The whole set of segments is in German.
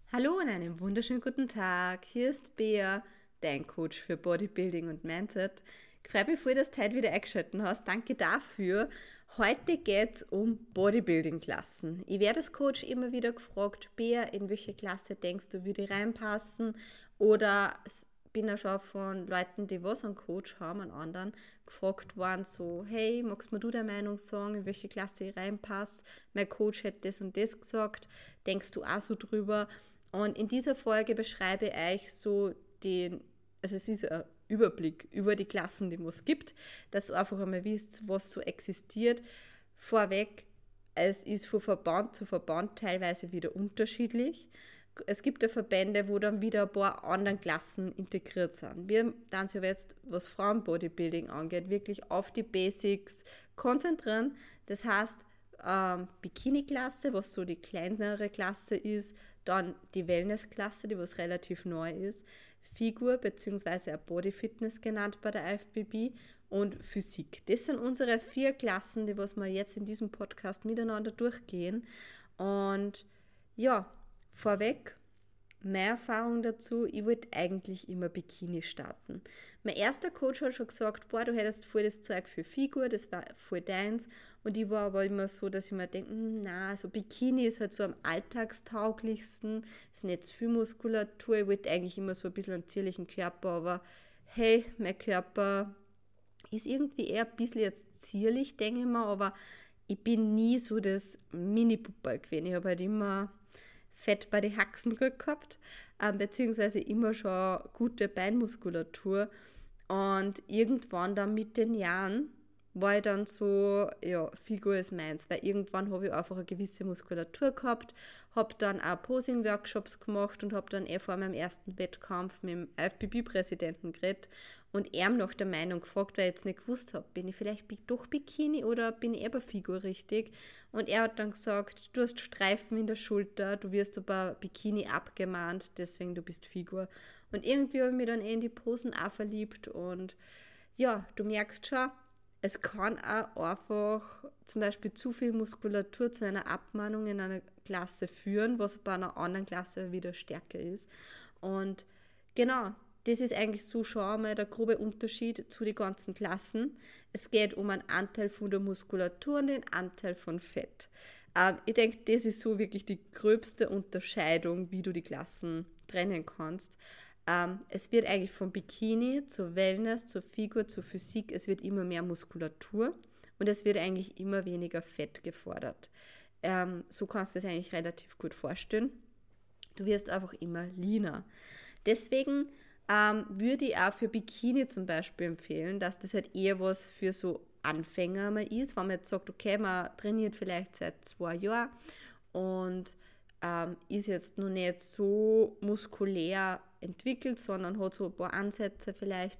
Hallo und einen wunderschönen guten Tag. Hier ist Bea, dein Coach für Bodybuilding und Mindset. Ich freue mich voll, dass du heute wieder eingeschaltet hast. Danke dafür. Heute geht es um Bodybuilding-Klassen. Ich werde als Coach immer wieder gefragt, Bea, in welche Klasse denkst du, würde ich reinpassen? Oder bin ja schon von Leuten, die was einen Coach haben, einen anderen, gefragt worden, so, hey, magst mir du deine Meinung sagen, in welche Klasse ich reinpasse? Mein Coach hätte das und das gesagt. Denkst du auch so drüber? Und in dieser Folge beschreibe ich euch so also es ist ein Überblick über die Klassen, die es gibt, dass ihr einfach einmal wisst, was so existiert. Vorweg, es ist von Verband zu Verband teilweise wieder unterschiedlich. Es gibt ja Verbände, wo dann wieder ein paar andere Klassen integriert sind. Wir dann sich jetzt, was Frauenbodybuilding angeht, wirklich auf die Basics konzentrieren. Das heißt, Bikini-Klasse, was so die kleinere Klasse ist, dann die Wellness-Klasse, die was relativ neu ist, Figur bzw. Body-Fitness genannt bei der IFBB und Physik. Das sind unsere 4 Klassen, die was wir jetzt in diesem Podcast miteinander durchgehen. Und ja, vorweg, meine Erfahrung dazu, ich wollte eigentlich immer Bikini starten. Mein erster Coach hat schon gesagt, boah, du hättest voll das Zeug für Figur, das war voll deins. Und ich war aber immer so, dass ich mir denke, na, so Bikini ist halt so am alltagstauglichsten, ist nicht so viel Muskulatur, ich wollte eigentlich immer so ein bisschen einen zierlichen Körper, aber hey, mein Körper ist irgendwie eher ein bisschen jetzt zierlich, denke ich mal, aber ich bin nie so das Mini-Puppal gewesen. Ich habe halt immer Fett bei den Haxen gehabt, beziehungsweise immer schon gute Beinmuskulatur. Und irgendwann dann mit den Jahren war ich dann so, ja, Figur ist meins, weil irgendwann habe ich einfach eine gewisse Muskulatur gehabt, habe dann auch Posing-Workshops gemacht und habe dann vor meinem ersten Wettkampf mit dem IFBB-Präsidenten geredet und er nach der Meinung gefragt, weil ich jetzt nicht gewusst habe, bin ich vielleicht doch Bikini oder bin ich bei Figur richtig? Und er hat dann gesagt, du hast Streifen in der Schulter, du wirst aber Bikini abgemahnt, deswegen du bist Figur. Und irgendwie habe ich mich dann in die Posen auch verliebt und ja, du merkst schon, es kann auch einfach zum Beispiel zu viel Muskulatur zu einer Abmahnung in einer Klasse führen, was bei einer anderen Klasse wieder stärker ist. Und genau, das ist eigentlich so schon einmal der grobe Unterschied zu den ganzen Klassen. Es geht um einen Anteil von der Muskulatur und den Anteil von Fett. Ich denke, das ist so wirklich die gröbste Unterscheidung, wie du die Klassen trennen kannst. Es wird eigentlich vom Bikini zur Wellness, zur Figur, zur Physik, es wird immer mehr Muskulatur und es wird eigentlich immer weniger Fett gefordert. So kannst du es eigentlich relativ gut vorstellen. Du wirst einfach immer leaner. Deswegen würde ich auch für Bikini zum Beispiel empfehlen, dass das halt eher was für so Anfänger mal ist, wenn man jetzt sagt, okay, man trainiert vielleicht seit 2 Jahren und ist jetzt noch nicht so muskulär entwickelt, sondern hat so ein paar Ansätze vielleicht,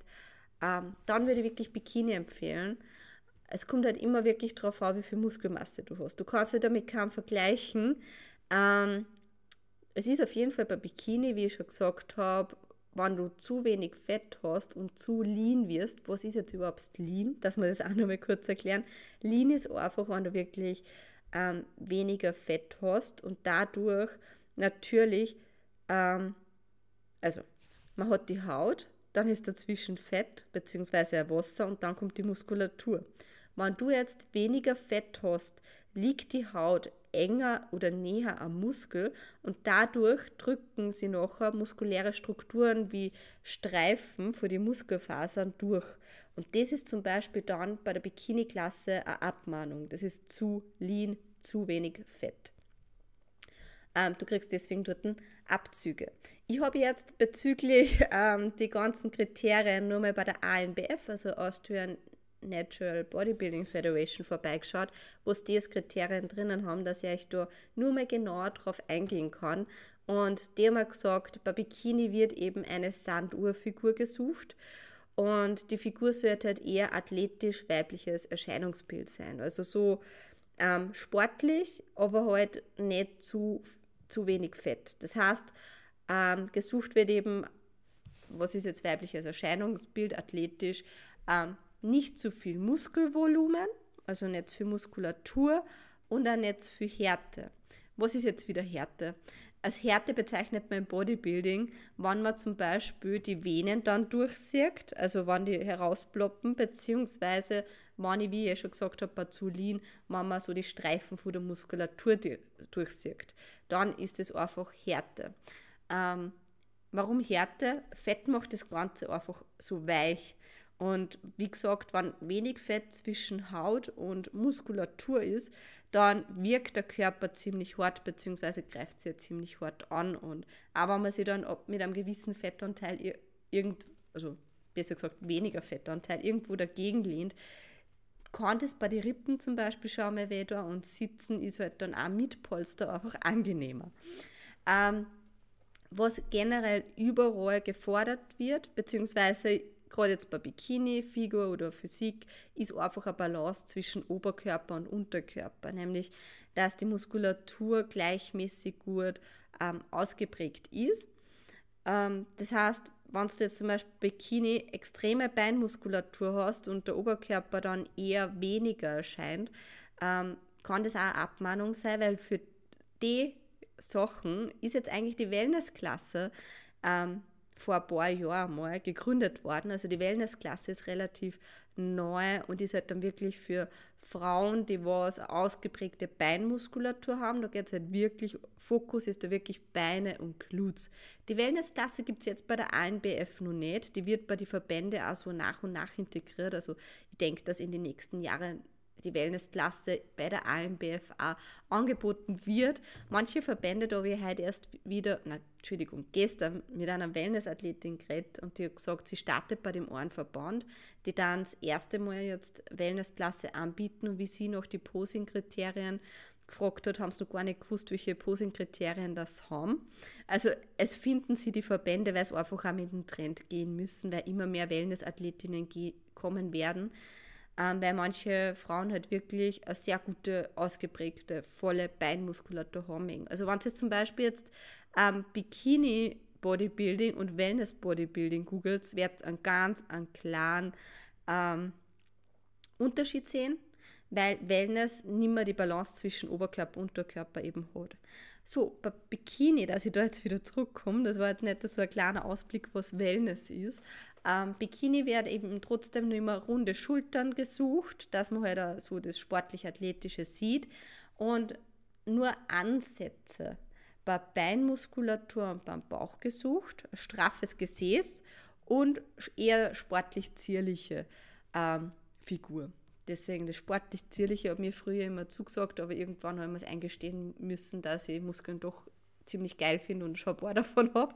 dann würde ich wirklich Bikini empfehlen. Es kommt halt immer wirklich darauf an, wie viel Muskelmasse du hast. Du kannst dich damit kaum vergleichen. Es ist auf jeden Fall bei Bikini, wie ich schon gesagt habe, wenn du zu wenig Fett hast und zu lean wirst, was ist jetzt überhaupt lean, dass wir das auch noch mal kurz erklären. Lean ist einfach, wenn du wirklich weniger Fett hast und dadurch natürlich, also man hat die Haut, dann ist dazwischen Fett bzw. Wasser und dann kommt die Muskulatur. Wenn du jetzt weniger Fett hast, liegt die Haut enger oder näher am Muskel und dadurch drücken sie nachher muskuläre Strukturen wie Streifen für die Muskelfasern durch. Und das ist zum Beispiel dann bei der Bikini-Klasse eine Abmahnung. Das ist zu lean, zu wenig Fett. Du kriegst deswegen dort Abzüge. Ich habe jetzt bezüglich die ganzen Kriterien nur mal bei der ANBF, also Austrian Natural Bodybuilding Federation, vorbeigeschaut, wo es die als Kriterien drinnen haben, dass ich euch da nur mal genauer drauf eingehen kann. Und die haben gesagt, bei Bikini wird eben eine Sanduhrfigur gesucht und die Figur sollte halt eher athletisch weibliches Erscheinungsbild sein. Also so sportlich, aber halt nicht zu wenig Fett. Das heißt, gesucht wird eben, was ist jetzt weibliches Erscheinungsbild, athletisch, nicht zu viel Muskelvolumen, also nicht zu viel Muskulatur und auch nicht zu viel Härte. Was ist jetzt wieder Härte? Als Härte bezeichnet man im Bodybuilding, wenn man zum Beispiel die Venen dann durchsieht, also wenn die herausploppen, beziehungsweise wenn ich, wie ich schon gesagt habe, bei Zulin, wenn man so die Streifen von der Muskulatur durchsieht, dann ist es einfach Härte. Warum Härte? Fett macht das Ganze einfach so weich. Und wie gesagt, wenn wenig Fett zwischen Haut und Muskulatur ist, dann wirkt der Körper ziemlich hart, beziehungsweise greift sie ja ziemlich hart an. Und auch wenn man sich dann mit einem gewissen Fettanteil also besser gesagt weniger Fettanteil irgendwo dagegen lehnt, kann das bei den Rippen zum Beispiel schon mal weh tun, und Sitzen ist halt dann auch mit Polster einfach angenehmer. Was generell überall gefordert wird, beziehungsweise gerade jetzt bei Bikini, Figur oder Physik, ist einfach eine Balance zwischen Oberkörper und Unterkörper, nämlich dass die Muskulatur gleichmäßig gut ausgeprägt ist. Das heißt, wenn du jetzt zum Beispiel Bikini extreme Beinmuskulatur hast und der Oberkörper dann eher weniger erscheint, kann das auch eine Abmahnung sein, weil für die Sachen ist jetzt eigentlich die Wellnessklasse vor ein paar Jahren mal gegründet worden. Also die Wellnessklasse ist relativ neu und ist halt dann wirklich für Frauen, die was ausgeprägte Beinmuskulatur haben. Da geht es halt wirklich, Fokus ist da wirklich Beine und Glutes. Die Wellnessklasse gibt es jetzt bei der ANBF noch nicht. Die wird bei den Verbänden auch so nach und nach integriert. Also ich denke, dass in den nächsten Jahren die Wellnessklasse bei der ANBF auch angeboten wird. Manche Verbände, da habe ich heute erst gestern mit einer Wellnessathletin geredet und die hat gesagt, sie startet bei dem einen Verband, die dann das erste Mal jetzt Wellnessklasse anbieten, und wie sie noch die Posing-Kriterien gefragt hat, haben sie noch gar nicht gewusst, welche Posing-Kriterien das haben. Also es finden sie die Verbände, weil sie einfach auch mit dem Trend gehen müssen, weil immer mehr Wellnessathletinnen kommen werden, weil manche Frauen halt wirklich eine sehr gute, ausgeprägte, volle Beinmuskulatur haben. Also wenn Sie jetzt zum Beispiel jetzt Bikini Bodybuilding und Wellness Bodybuilding googelt, werdet ihr einen klaren Unterschied sehen, weil Wellness nicht mehr die Balance zwischen Oberkörper und Unterkörper eben hat. So, bei Bikini, dass ich da jetzt wieder zurückkomme, das war jetzt nicht so ein kleiner Ausblick, was Wellness ist. Bikini wird eben trotzdem noch immer runde Schultern gesucht, dass man halt auch so das sportlich-athletische sieht, und nur Ansätze bei Beinmuskulatur und beim Bauch gesucht, straffes Gesäß und eher sportlich zierliche Figur. Deswegen das sportlich Zierliche hat mir früher immer zugesagt, aber irgendwann haben wir es eingestehen müssen, dass ich Muskeln doch ziemlich geil finde und schon ein paar davon habe.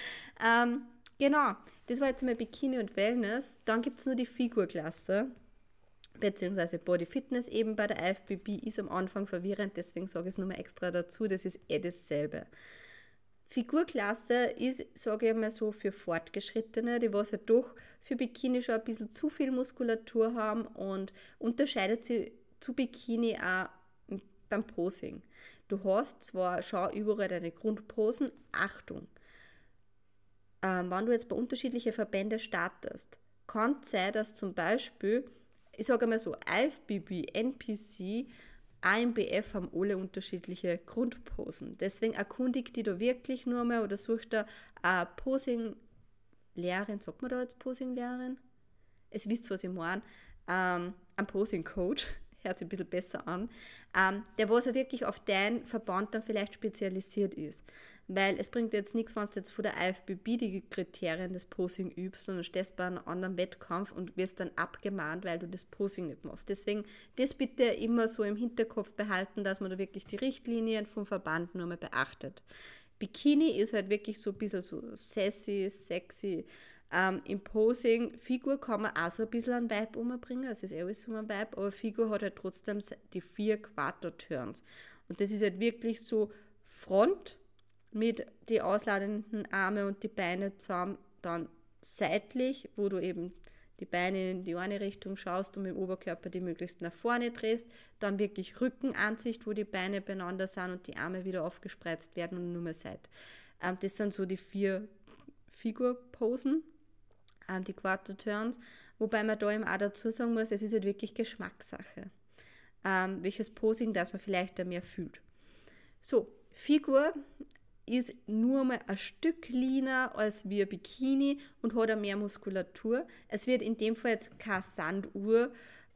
Genau, das war jetzt mal Bikini und Wellness. Dann gibt es nur die Figurklasse, beziehungsweise Body Fitness eben bei der IFBB ist am Anfang verwirrend, deswegen sage ich es nochmal extra dazu, das ist dasselbe. Figurklasse ist, sage ich mal so, für Fortgeschrittene, die was halt doch für Bikini schon ein bisschen zu viel Muskulatur haben, und unterscheidet sich zu Bikini auch beim Posing. Du hast zwar schon überall deine Grundposen, Achtung, wenn du jetzt bei unterschiedlichen Verbänden startest, kann es sein, dass zum Beispiel, ich sage mal so, IFBB, NPC, ANBF haben alle unterschiedliche Grundposen. Deswegen erkundigt die da wirklich nur mal oder sucht da eine Posing-Lehrerin, sagt man da jetzt Posing-Lehrerin? Es wisst, was ich meine. Ein Posing-Coach, hört sich ein bisschen besser an, der was ja wirklich auf deinen Verband dann vielleicht spezialisiert ist. Weil es bringt jetzt nichts, wenn du jetzt von der IFBB die Kriterien des Posing übst, sondern stehst bei einem anderen Wettkampf und wirst dann abgemahnt, weil du das Posing nicht machst. Deswegen das bitte immer so im Hinterkopf behalten, dass man da wirklich die Richtlinien vom Verband nur mal beachtet. Bikini ist halt wirklich so ein bisschen so sassy, sexy. Im Posing, Figur kann man auch so ein bisschen einen Vibe umbringen, es ist alles so ein Vibe, aber Figur hat halt trotzdem die 4 Quarter-Turns. Und das ist halt wirklich so Front, mit die ausladenden Arme und die Beine zusammen, dann seitlich, wo du eben die Beine in die eine Richtung schaust und mit dem Oberkörper die möglichst nach vorne drehst, dann wirklich Rückenansicht, wo die Beine beieinander sind und die Arme wieder aufgespreizt werden und nur mehr Seite. Das sind so die 4 Figurposen, die Quarter Turns, wobei man da eben auch dazu sagen muss, es ist halt wirklich Geschmackssache, welches Posing, das man vielleicht da mehr fühlt. So, Figur ist nur mal ein Stück leaner als wie ein Bikini und hat auch mehr Muskulatur. Es wird in dem Fall jetzt keine Sanduhr,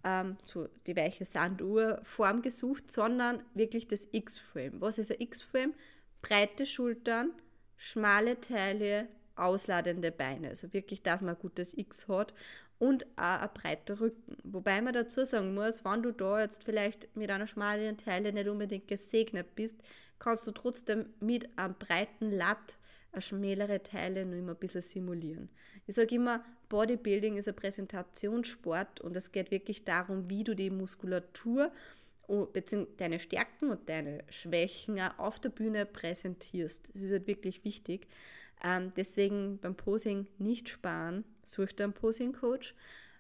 so die weiche Sanduhrform gesucht, sondern wirklich das X-Frame. Was ist ein X-Frame? Breite Schultern, schmale Taille, ausladende Beine. Also wirklich, dass man ein gutes X hat und auch ein breiter Rücken. Wobei man dazu sagen muss, wenn du da jetzt vielleicht mit einer schmalen Taille nicht unbedingt gesegnet bist, kannst du trotzdem mit einem breiten Latt eine schmälere Taille noch immer ein bisschen simulieren. Ich sage immer, Bodybuilding ist ein Präsentationssport und es geht wirklich darum, wie du die Muskulatur bzw. deine Stärken und deine Schwächen auch auf der Bühne präsentierst. Das ist halt wirklich wichtig. Deswegen beim Posing nicht sparen, such dir einen Posing-Coach.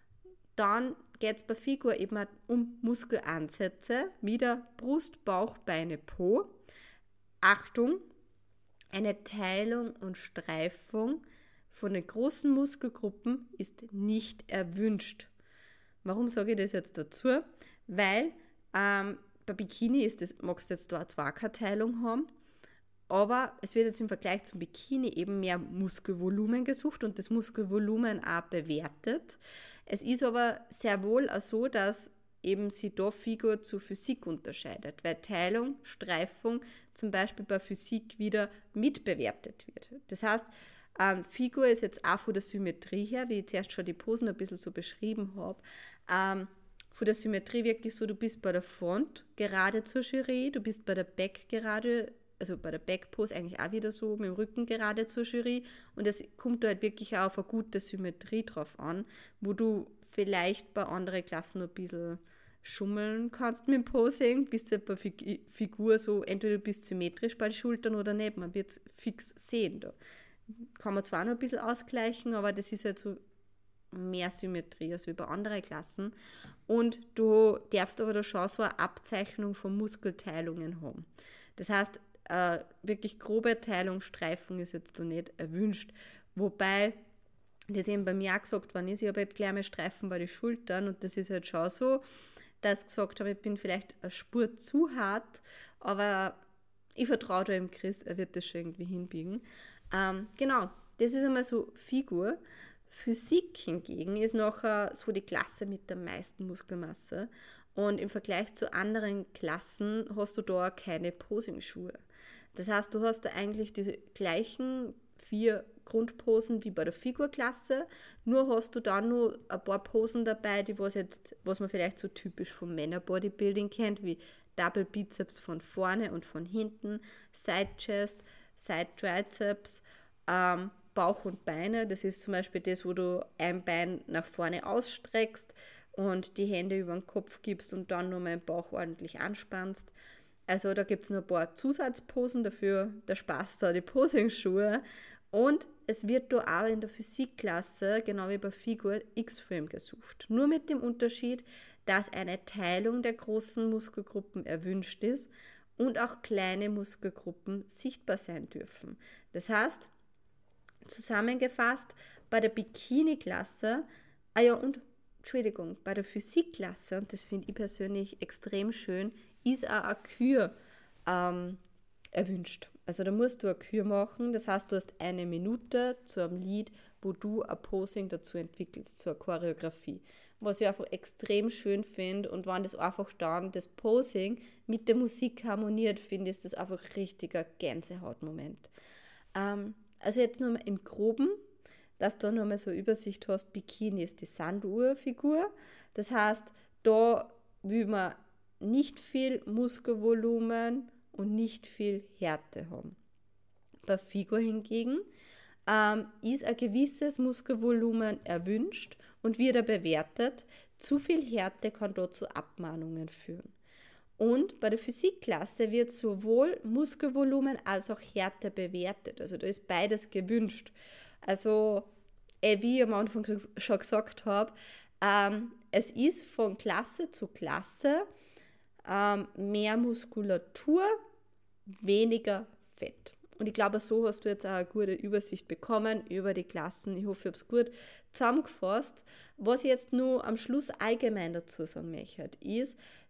Dann geht es bei Figur eben um Muskelansätze, wieder Brust, Bauch, Beine, Po. Achtung, eine Teilung und Streifung von den großen Muskelgruppen ist nicht erwünscht. Warum sage ich das jetzt dazu? Weil bei Bikini magst du jetzt da zwar keine Teilung haben, aber es wird jetzt im Vergleich zum Bikini eben mehr Muskelvolumen gesucht und das Muskelvolumen auch bewertet. Es ist aber sehr wohl auch so, dass eben sich da Figur zu Physik unterscheidet, weil Teilung, Streifung zum Beispiel bei Physik wieder mitbewertet wird. Das heißt, Figur ist jetzt auch von der Symmetrie her, wie ich zuerst schon die Posen ein bisschen so beschrieben habe, von der Symmetrie wirklich so, du bist bei der Front gerade zur Jury, du bist bei der Back gerade, also bei der Backpose eigentlich auch wieder so, mit dem Rücken gerade zur Jury und es kommt da halt wirklich auch auf eine gute Symmetrie drauf an, wo du vielleicht bei anderen Klassen noch ein bisschen schummeln kannst mit dem Posing, bist du bei Figur so, entweder du bist symmetrisch bei den Schultern oder nicht, man wird es fix sehen da. Kann man zwar noch ein bisschen ausgleichen, aber das ist halt so mehr Symmetrie als wie bei anderen Klassen und du darfst aber da schon so eine Abzeichnung von Muskelteilungen haben. Das heißt, wirklich grobe Teilung, Streifung ist jetzt da nicht erwünscht, wobei das eben bei mir auch gesagt worden ist, ich habe halt kleine Streifen bei den Schultern und das ist halt schon so, dass ich gesagt habe, ich bin vielleicht eine Spur zu hart, aber ich vertraue da dem Chris, er wird das schon irgendwie hinbiegen. Genau, das ist einmal so Figur. Physik hingegen ist nachher so die Klasse mit der meisten Muskelmasse und im Vergleich zu anderen Klassen hast du da keine Posing-Schuhe. Das heißt, du hast da eigentlich die gleichen 4 Grundposen wie bei der Figurklasse, nur hast du dann nur ein paar Posen dabei, die was man vielleicht so typisch vom Männer-Bodybuilding kennt, wie Double Bizeps von vorne und von hinten, Side Chest, Side Triceps, Bauch und Beine. Das ist zum Beispiel das, wo du ein Bein nach vorne ausstreckst und die Hände über den Kopf gibst und dann nochmal den Bauch ordentlich anspannst. Also da gibt es noch ein paar Zusatzposen dafür, der Spaß da, die Posing-Schuhe. Und es wird da auch in der Physikklasse, genau wie bei Figur, X-Frame gesucht. Nur mit dem Unterschied, dass eine Teilung der großen Muskelgruppen erwünscht ist und auch kleine Muskelgruppen sichtbar sein dürfen. Das heißt, zusammengefasst, bei der Bikini-Klasse, bei der Physikklasse, und das finde ich persönlich extrem schön, ist auch eine Kür erwünscht. Also da musst du eine Kür machen, das heißt, du hast 1 Minute zu einem Lied, wo du ein Posing dazu entwickelst, zur Choreografie. Was ich einfach extrem schön finde und wenn das einfach dann das Posing mit der Musik harmoniert, finde ich, ist das einfach ein richtiger Gänsehautmoment. Also jetzt nochmal im Groben, dass du nochmal so eine Übersicht hast, Bikini ist die Sanduhrfigur. Das heißt, da will man nicht viel Muskelvolumen und nicht viel Härte haben. Bei Figur hingegen ist ein gewisses Muskelvolumen erwünscht und wird er bewertet. Zu viel Härte kann dort zu Abmahnungen führen. Und bei der Physikklasse wird sowohl Muskelvolumen als auch Härte bewertet. Also da ist beides gewünscht. Also, wie ich am Anfang schon gesagt habe, es ist von Klasse zu Klasse mehr Muskulatur, weniger Fett. Und ich glaube, so hast du jetzt auch eine gute Übersicht bekommen über die Klassen. Ich hoffe, ich habe es gut zusammengefasst. Was ich jetzt nur am Schluss allgemein dazu sagen möchte, ist,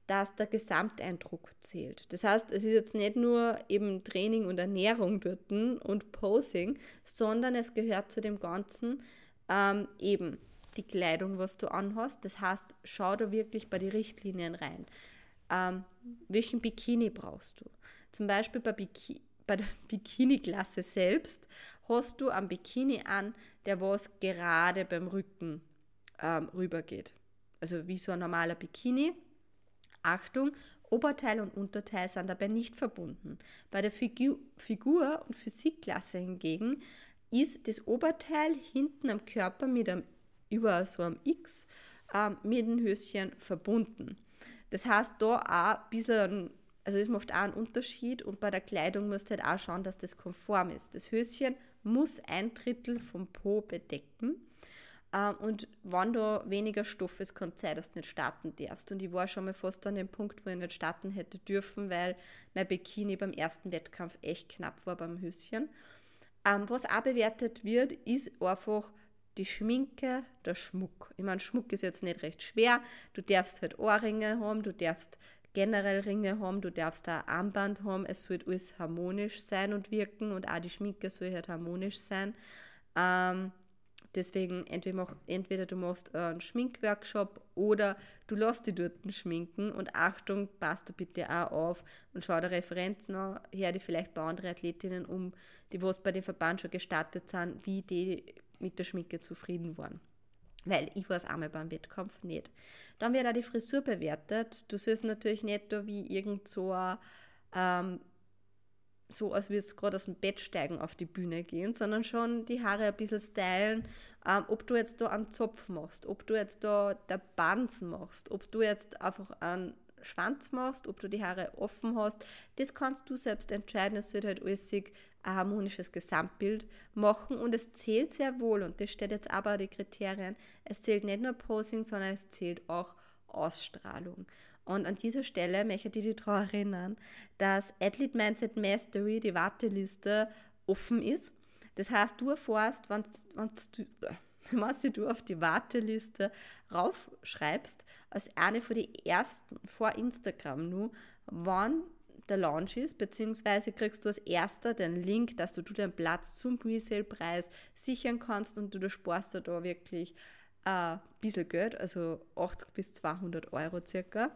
dass der Gesamteindruck zählt. Das heißt, es ist jetzt nicht nur eben Training und Ernährung dort und Posing, sondern es gehört zu dem Ganzen eben die Kleidung, was du anhast. Das heißt, schau da wirklich bei den Richtlinien rein. Welchen Bikini brauchst du? Zum Beispiel bei der Bikini-Klasse selbst hast du einen Bikini an, der was gerade beim Rücken rübergeht. Also wie so ein normaler Bikini. Achtung, Oberteil und Unterteil sind dabei nicht verbunden. Bei der Figur- und Physikklasse hingegen ist das Oberteil hinten am Körper über so einem X mit dem Höschen verbunden. Das heißt, da auch ein bisschen, also das macht auch einen Unterschied und bei der Kleidung musst du halt auch schauen, dass das konform ist. Das Höschen muss 1/3 vom Po bedecken. Und wenn da weniger Stoff ist, kann es sein, dass du nicht starten darfst. Und ich war schon mal fast an dem Punkt, wo ich nicht starten hätte dürfen, weil mein Bikini beim ersten Wettkampf echt knapp war beim Höschen. Was auch bewertet wird, ist einfach die Schminke, der Schmuck. Ich meine, Schmuck ist jetzt nicht recht schwer. Du darfst halt Ohrringe haben, du darfst generell Ringe haben, du darfst auch Armband haben. Es soll alles harmonisch sein und wirken und auch die Schminke soll halt harmonisch sein. Deswegen entweder du machst einen Schminkworkshop oder du lässt dich dort schminken und Achtung, passt du bitte auch auf und schau dir Referenzen an, her die vielleicht bei anderen Athletinnen die was bei dem Verband schon gestartet sind, wie die mit der Schminke zufrieden waren. Weil ich war es einmal beim Wettkampf nicht. Dann wird auch die Frisur bewertet. Du siehst natürlich nicht da wie irgend so so als würdest du gerade aus dem Bett steigen auf die Bühne gehen, sondern schon die Haare ein bisschen stylen, ob du jetzt da einen Zopf machst, ob du jetzt da der Bansen machst, ob du jetzt einfach einen Schwanz machst, ob du die Haare offen hast, das kannst du selbst entscheiden. Es wird halt alles ein harmonisches Gesamtbild machen und es zählt sehr wohl und das steht jetzt aber die Kriterien, es zählt nicht nur Posing, sondern es zählt auch Ausstrahlung. Und an dieser Stelle möchte ich dich daran erinnern, dass Athlete Mindset Mastery, die Warteliste, offen ist. Das heißt, du erfährst, wenn du auf die Warteliste raufschreibst, als eine von den ersten vor Instagram nur, wann der Launch ist, beziehungsweise kriegst du als erster den Link, dass du den Platz zum Presale-Preis sichern kannst und du sparst da wirklich ein bisschen Geld, also 80 bis 200 Euro circa.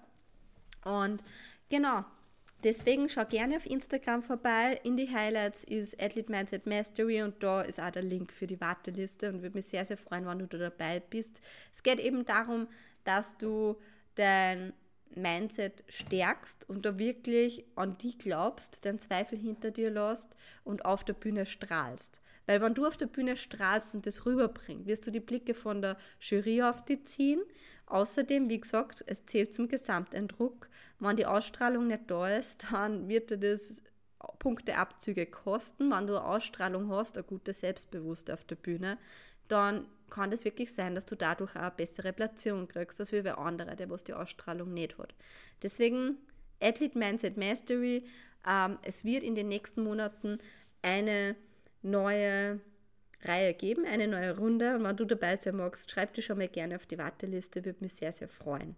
Und genau, deswegen schau gerne auf Instagram vorbei. In die Highlights ist Athlete Mindset Mastery und da ist auch der Link für die Warteliste und würde mich sehr, sehr freuen, wenn du da dabei bist. Es geht eben darum, dass du dein Mindset stärkst und da wirklich an die glaubst, den Zweifel hinter dir lässt und auf der Bühne strahlst. Weil wenn du auf der Bühne strahlst und das rüberbringst, wirst du die Blicke von der Jury auf dich ziehen. Außerdem, wie gesagt, es zählt zum Gesamteindruck. Wenn die Ausstrahlung nicht da ist, dann wird dir das Punkteabzüge kosten. Wenn du eine Ausstrahlung hast, ein gutes Selbstbewusstsein auf der Bühne, dann kann das wirklich sein, dass du dadurch auch eine bessere Platzierung kriegst, als wie bei anderen, der was die Ausstrahlung nicht hat. Deswegen Athlete Mindset Mastery. Es wird in den nächsten Monaten eine neue Reihe geben, eine neue Runde. Und wenn du dabei sein magst, schreib dich schon mal gerne auf die Warteliste, würde mich sehr, sehr freuen.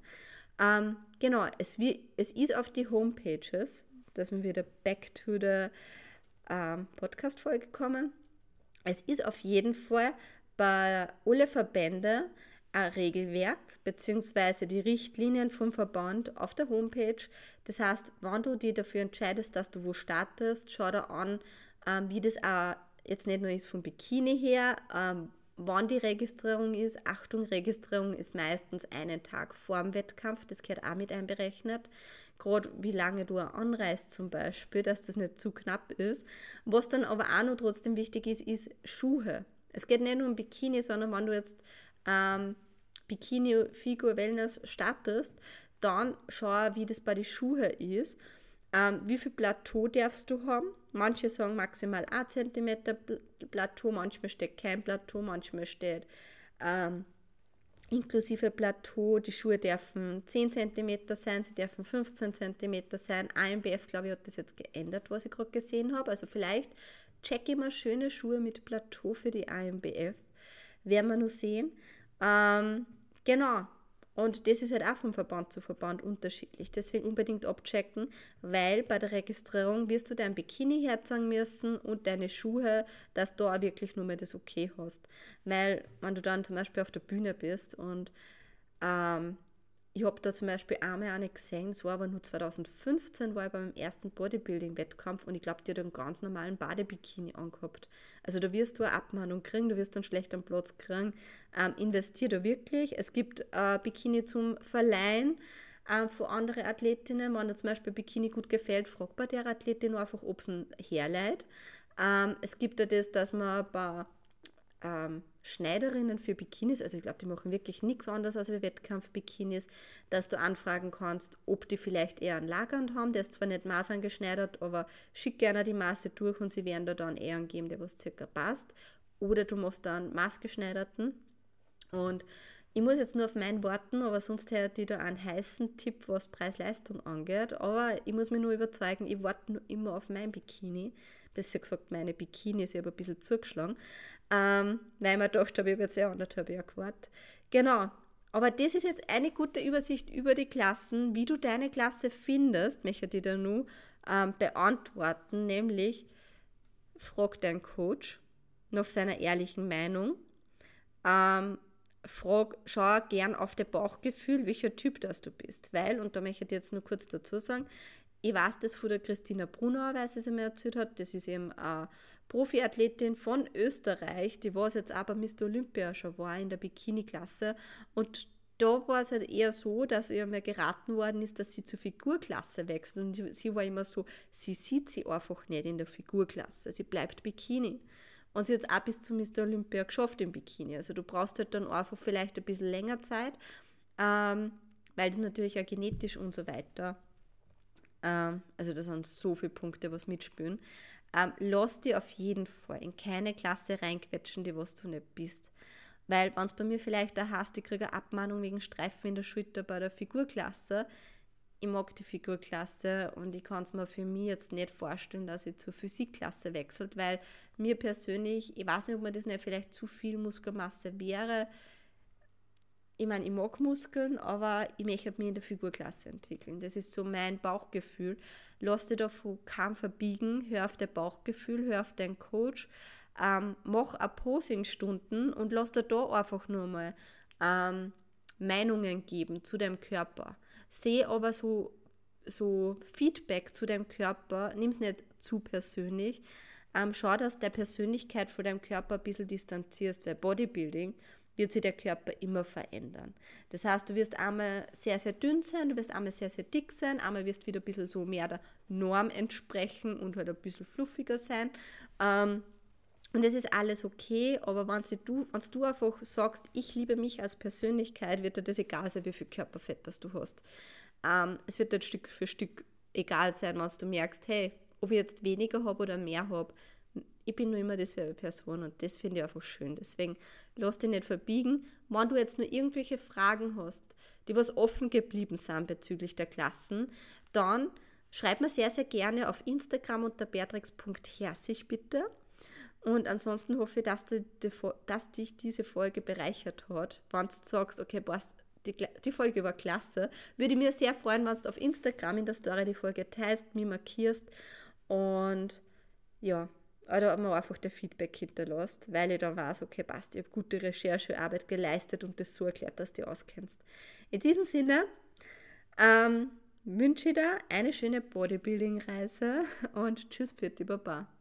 Genau, es ist auf die Homepages, dass wir wieder back to the Podcast-Folge kommen. Es ist auf jeden Fall bei alle Verbände ein Regelwerk bzw. die Richtlinien vom Verband auf der Homepage. Das heißt, wenn du dich dafür entscheidest, dass du wo startest, schau dir an, wie das auch jetzt nicht nur ist vom Bikini her, wann die Registrierung ist. Achtung, Registrierung ist meistens einen Tag vor dem Wettkampf, das gehört auch mit einberechnet. Gerade wie lange du anreist zum Beispiel, dass das nicht zu knapp ist. Was dann aber auch noch trotzdem wichtig ist, ist Schuhe. Es geht nicht nur um Bikini, sondern wenn du jetzt Bikini, Figur, Wellness startest, dann schau, wie das bei den Schuhen ist. Wie viel Plateau darfst du haben? Manche sagen maximal 1 cm Plateau, manchmal steht kein Plateau, manchmal steht inklusive Plateau. Die Schuhe dürfen 10 cm sein, sie dürfen 15 cm sein. AMBF, glaube ich, hat das jetzt geändert, was ich gerade gesehen habe. Also vielleicht check ich mal schöne Schuhe mit Plateau für die AMBF. Werden wir noch sehen. Genau. Und das ist halt auch von Verband zu Verband unterschiedlich. Deswegen unbedingt abchecken, weil bei der Registrierung wirst du dein Bikini herzeigen müssen und deine Schuhe, dass du auch wirklich nur mehr das Okay hast. Weil, wenn du dann zum Beispiel auf der Bühne bist und ich habe da zum Beispiel einmal eine gesehen, das war aber nur 2015, war ich beim ersten Bodybuilding-Wettkampf und ich glaube, die hat einen ganz normalen Badebikini angehabt. Also da wirst du eine Abmahnung kriegen, du wirst einen schlechten Platz kriegen. Investier da wirklich. Es gibt Bikini zum Verleihen von anderen Athletinnen. Wenn dir zum Beispiel Bikini gut gefällt, frag bei der Athletin einfach, ob es ein herleiht. Es gibt ja das, dass man bei Schneiderinnen für Bikinis, also ich glaube, die machen wirklich nichts anderes als Wettkampf-Bikinis, dass du anfragen kannst, ob die vielleicht eher einen Lagernd haben, der ist zwar nicht maßangeschneidert, aber schick gerne die Maße durch und sie werden da dann eher angeben, der was circa passt. Oder du machst dann maßgeschneiderten. Und ich muss jetzt nur auf meinen warten, aber sonst hätte ich da einen heißen Tipp, was Preis-Leistung angeht. Aber ich muss mich nur überzeugen, ich warte nur immer auf mein Bikini. Besser gesagt, meine Bikinis, ich habe ein bisschen zugeschlagen, weil ich mir gedacht habe, ich habe jetzt ja 1,5 Jahre gewartet. Genau, aber das ist jetzt eine gute Übersicht über die Klassen. Wie du deine Klasse findest, möchte ich dir da nur beantworten, nämlich frag deinen Coach nach seiner ehrlichen Meinung. Schau gern auf dein Bauchgefühl, welcher Typ das du bist, weil, und da möchte ich jetzt nur kurz dazu sagen, ich weiß das von der Christina Brunauer, weil sie es mir erzählt hat. Das ist eben eine Profiathletin von Österreich, die was jetzt auch bei Mr. Olympia schon war in der Bikini-Klasse. Und da war es halt eher so, dass ihr mir geraten worden ist, dass sie zur Figurklasse wechselt. Und sie war immer so, sie sieht sie einfach nicht in der Figurklasse. Sie bleibt Bikini. Und sie hat es auch bis zu Mr. Olympia geschafft im Bikini. Also du brauchst halt dann einfach vielleicht ein bisschen länger Zeit, weil es natürlich auch genetisch und so weiter, also da sind so viele Punkte, was mitspielen. Lass dich auf jeden Fall in keine Klasse reinquetschen, die was du nicht bist. Weil wenn es bei mir vielleicht auch heißt, ich kriege eine Abmahnung wegen Streifen in der Schulter bei der Figurklasse, ich mag die Figurklasse und ich kann es mir für mich jetzt nicht vorstellen, dass ich zur Physikklasse wechselt, weil mir persönlich, ich weiß nicht, ob mir das nicht vielleicht zu viel Muskelmasse wäre. Ich meine, ich mag Muskeln, aber ich möchte mich in der Figurklasse entwickeln. Das ist so mein Bauchgefühl. Lass dich davon kaum verbiegen, hör auf dein Bauchgefühl, hör auf deinen Coach, mach auch Posingstunden und lass dir da einfach nur mal Meinungen geben zu deinem Körper. Sehe aber so Feedback zu deinem Körper, nimm es nicht zu persönlich. Schau, dass du der Persönlichkeit von deinem Körper ein bisschen distanzierst, weil Bodybuilding wird sich der Körper immer verändern. Das heißt, du wirst einmal sehr, sehr dünn sein, du wirst einmal sehr, sehr dick sein, einmal wirst du wieder ein bisschen so mehr der Norm entsprechen und halt ein bisschen fluffiger sein. Und das ist alles okay, aber wenn du einfach sagst, ich liebe mich als Persönlichkeit, wird dir das egal sein, wie viel Körperfett das du hast. Es wird dir Stück für Stück egal sein, wenn du merkst, hey, ob ich jetzt weniger habe oder mehr habe, ich bin nur immer dieselbe Person und das finde ich einfach schön. Deswegen lass dich nicht verbiegen. Wenn du jetzt nur irgendwelche Fragen hast, die was offen geblieben sind bezüglich der Klassen, dann schreib mir sehr, sehr gerne auf Instagram unter beatrix.herzig bitte. Und ansonsten hoffe ich, dass dich diese Folge bereichert hat. Wenn du sagst, okay, passt, die Folge war klasse, würde ich mir sehr freuen, wenn du auf Instagram in der Story die Folge teilst, mich markierst und ja, oder mir einfach der Feedback hinterlässt, weil ich dann weiß, okay, passt, ich habe gute Recherchearbeit geleistet und das so erklärt, dass du dich auskennst. In diesem Sinne wünsche ich dir eine schöne Bodybuilding-Reise und tschüss, Pfiat, Baba.